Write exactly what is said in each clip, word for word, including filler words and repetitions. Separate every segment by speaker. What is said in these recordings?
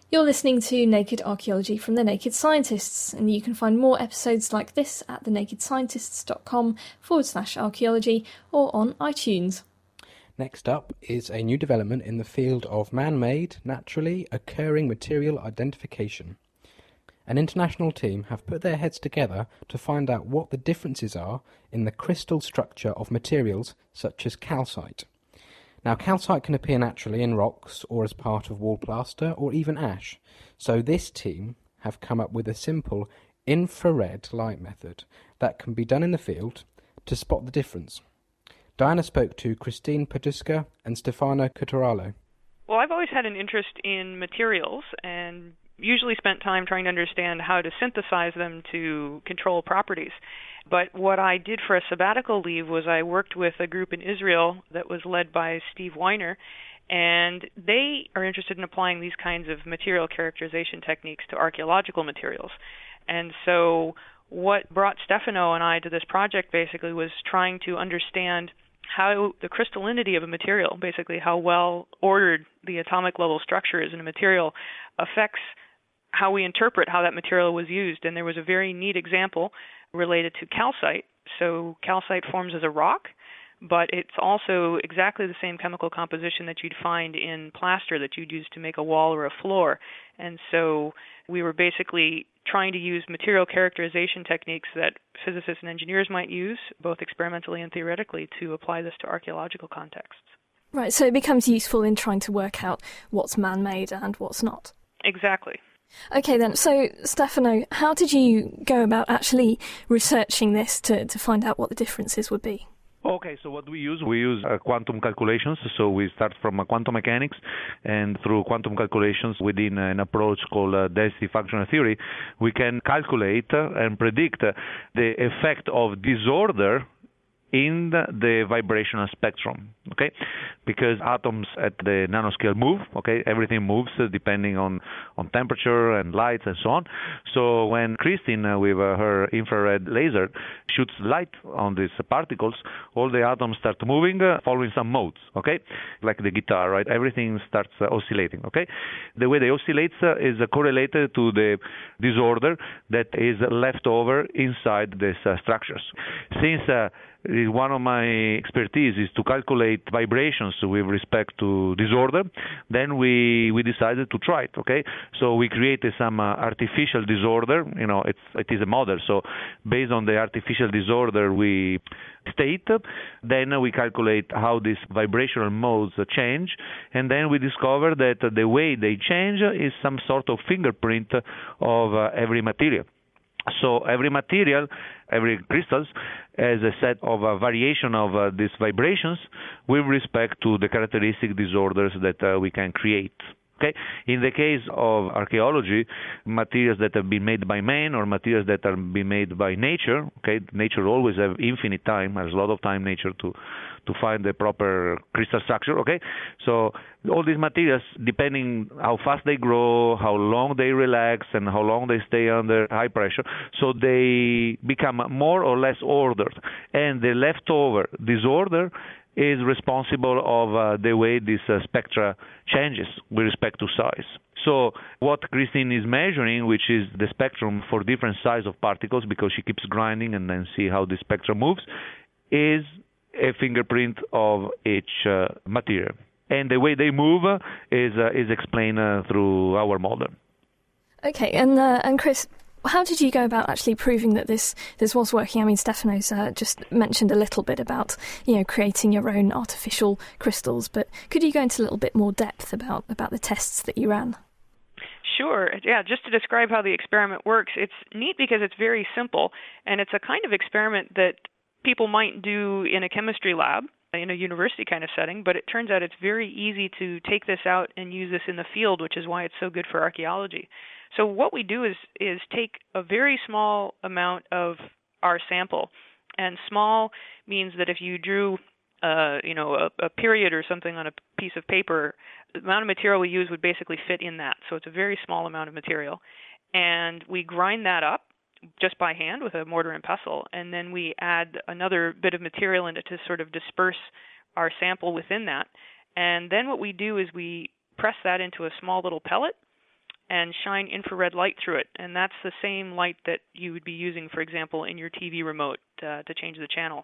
Speaker 1: You're listening to Naked Archaeology from The Naked Scientists, and you can find more episodes like this at thenakedscientists.com forward slash archaeology or on iTunes.
Speaker 2: Next up is a new development in the field of man-made, naturally occurring material identification. An international team have put their heads together to find out what the differences are in the crystal structure of materials such as calcite. Now, calcite can appear naturally in rocks or as part of wall plaster or even ash. So this team have come up with a simple infrared light method that can be done in the field to spot the difference. Diana spoke to Christine Paduska and Stefano Cottarello.
Speaker 3: Well, I've always had an interest in materials and usually spent time trying to understand how to synthesize them to control properties. But what I did for a sabbatical leave was I worked with a group in Israel that was led by Steve Weiner, and they are interested in applying these kinds of material characterization techniques to archaeological materials. And so what brought Stefano and I to this project basically was trying to understand how the crystallinity of a material, basically how well ordered the atomic level structure is in a material, affects how we interpret how that material was used. And there was a very neat example related to calcite. So calcite forms as a rock, but it's also exactly the same chemical composition that you'd find in plaster that you'd use to make a wall or a floor. And so we were basically trying to use material characterization techniques that physicists and engineers might use, both experimentally and theoretically, to apply this to archaeological contexts.
Speaker 1: Right, so it becomes useful in trying to work out what's man-made and what's not.
Speaker 3: Exactly.
Speaker 1: Okay then, so Stefano, how did you go about actually researching this to, to find out what the differences would be?
Speaker 4: Okay, so what we use, we use uh, quantum calculations. So we start from uh, quantum mechanics, and through quantum calculations within uh, an approach called uh, density functional theory, we can calculate uh, and predict uh, the effect of disorder in the vibrational spectrum, okay? Because atoms at the nanoscale move, okay? Everything moves uh, depending on, on temperature and light and so on. So when Christine, uh, with uh, her infrared laser, shoots light on these uh, particles, all the atoms start moving, uh, following some modes, okay? Like the guitar, right? Everything starts uh, oscillating, okay? The way they oscillate uh, is uh, correlated to the disorder that is left over inside these uh, structures. Since uh, one of my expertise is to calculate vibrations with respect to disorder, then we we decided to try it, okay? So we created some uh, artificial disorder, you know, it's, it is a model, so based on the artificial disorder we state, then we calculate how these vibrational modes change, and then we discover that the way they change is some sort of fingerprint of uh, every material. So every material, every crystals, has a set of a variation of uh, these vibrations with respect to the characteristic disorders that uh, we can create. Okay. In the case of archaeology, materials that have been made by man or materials that are being made by nature, okay, nature always have infinite time, has a lot of time nature to to find the proper crystal structure, okay? So all these materials, depending how fast they grow, how long they relax, and how long they stay under high pressure, so they become more or less ordered. And the leftover disorder is responsible of uh, the way this uh, spectra changes with respect to size. So what Christine is measuring, which is the spectrum for different size of particles, because she keeps grinding and then see how the spectrum moves, is a fingerprint of each uh, material. And the way they move uh, is uh, is explained uh, through our model.
Speaker 1: Okay, and uh, and Chris, how did you go about actually proving that this, this was working? I mean, Stefano's uh, just mentioned a little bit about, you know, creating your own artificial crystals, but could you go into a little bit more depth about, about the tests that you ran?
Speaker 3: Sure. Yeah, just to describe how the experiment works, it's neat because it's very simple, and it's a kind of experiment that people might do in a chemistry lab, in a university kind of setting, but it turns out it's very easy to take this out and use this in the field, which is why it's so good for archaeology. So what we do is is take a very small amount of our sample, and small means that if you drew uh, you know, a, a period or something on a piece of paper, the amount of material we use would basically fit in that. So it's a very small amount of material. And we grind that up just by hand with a mortar and pestle, and then we add another bit of material in it to sort of disperse our sample within that. And then what we do is we press that into a small little pellet, and shine infrared light through it. And that's the same light that you would be using, for example, in your T V remote uh, to change the channel.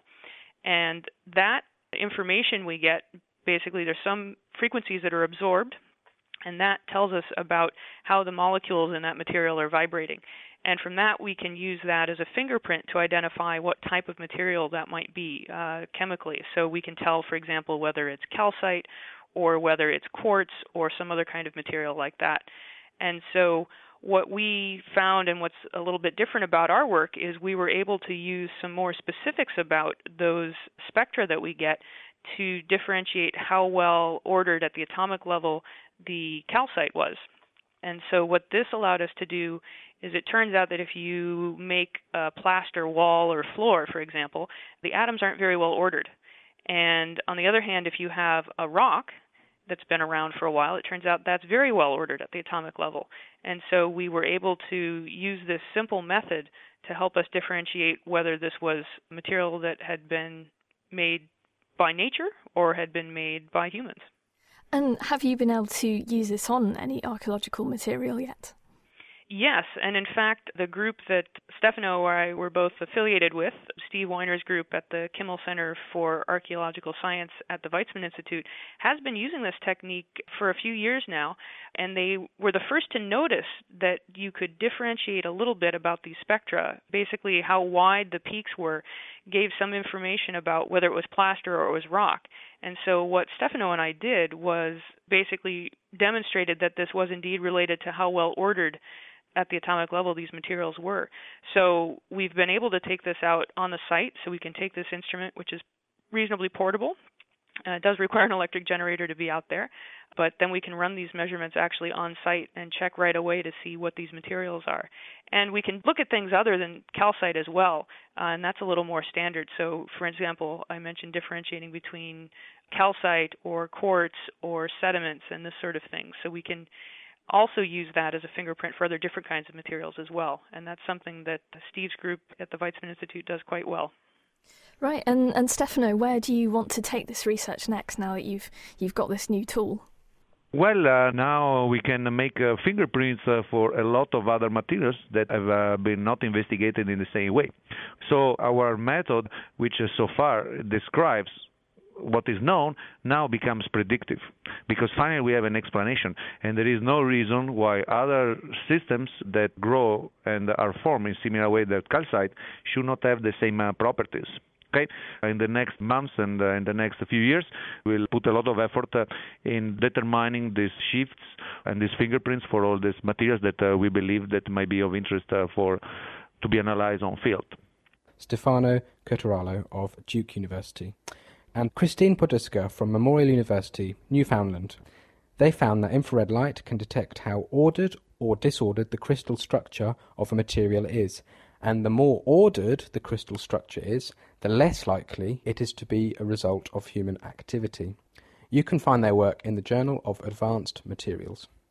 Speaker 3: And that information we get, basically there's some frequencies that are absorbed, and that tells us about how the molecules in that material are vibrating. And from that, we can use that as a fingerprint to identify what type of material that might be uh, chemically. So we can tell, for example, whether it's calcite or whether it's quartz or some other kind of material like that. And so what we found, and what's a little bit different about our work, is we were able to use some more specifics about those spectra that we get to differentiate how well ordered at the atomic level the calcite was. And so what this allowed us to do is it turns out that if you make a plaster wall or floor, for example, the atoms aren't very well ordered. And on the other hand, if you have a rock that's been around for a while, it turns out that's very well ordered at the atomic level. And so we were able to use this simple method to help us differentiate whether this was material that had been made by nature or had been made by humans.
Speaker 1: And have you been able to use this on any archaeological material yet?
Speaker 3: Yes, and in fact, the group that Stefano and I were both affiliated with, Steve Weiner's group at the Kimmel Center for Archaeological Science at the Weizmann Institute, has been using this technique for a few years now, and they were the first to notice that you could differentiate a little bit about these spectra. Basically, how wide the peaks were gave some information about whether it was plaster or it was rock. And so what Stefano and I did was basically demonstrated that this was indeed related to how well ordered at the atomic level these materials were. So we've been able to take this out on the site, so we can take this instrument, which is reasonably portable. Uh, it does require an electric generator to be out there, but then we can run these measurements actually on site and check right away to see what these materials are. And we can look at things other than calcite as well, uh, and that's a little more standard. So, for example, I mentioned differentiating between calcite or quartz or sediments and this sort of thing. So we can also use that as a fingerprint for other different kinds of materials as well. And that's something that Steve's group at the Weizmann Institute does quite well.
Speaker 1: Right, and, and Stefano, where do you want to take this research next now that you've you've got this new tool?
Speaker 4: Well, uh, now we can make uh, fingerprints uh, for a lot of other materials that have uh, been not investigated in the same way. So our method, which uh, so far describes what is known, now becomes predictive, because finally we have an explanation, and there is no reason why other systems that grow and are formed in similar way that calcite should not have the same uh, properties. Okay. In the next months and uh, in the next few years, we'll put a lot of effort uh, in determining these shifts and these fingerprints for all these materials that uh, we believe that might be of interest uh, for to be analyzed on field.
Speaker 2: Stefano Curtarolo of Duke University and Christine Poduska from Memorial University, Newfoundland. They found that infrared light can detect how ordered or disordered the crystal structure of a material is, and the more ordered the crystal structure is, the less likely it is to be a result of human activity. You can find their work in the Journal of Advanced Materials.